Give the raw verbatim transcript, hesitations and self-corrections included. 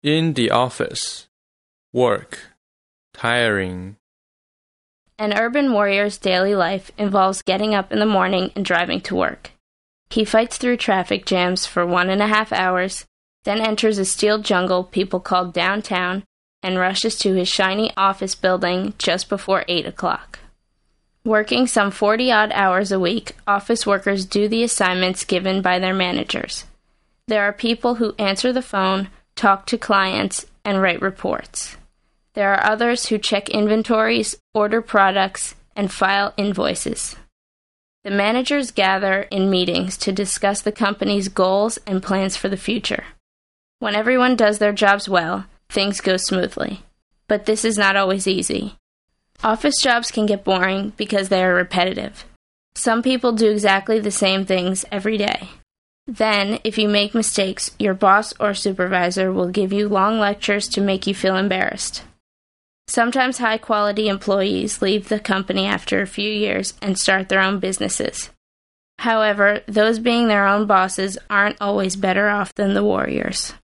In the office. Work. Tiring. An urban warrior's daily life involves getting up in the morning and driving to work. He fights through traffic jams for one and a half hours, then enters a steel jungle people call downtown, and rushes to his shiny office building just before eight o'clock. Working some forty-odd hours a week, office workers do the assignments given by their managers. There are people who answer the phone, talk to clients, and write reports. There are others who check inventories, order products, and file invoices. The managers gather in meetings to discuss the company's goals and plans for the future. When everyone does their jobs well, things go smoothly. But this is not always easy. Office jobs can get boring because they are repetitive. Some people do exactly the same things every day. Then, if you make mistakes, your boss or supervisor will give you long lectures to make you feel embarrassed. Sometimes high-quality employees leave the company after a few years and start their own businesses. However, those being their own bosses aren't always better off than the warriors.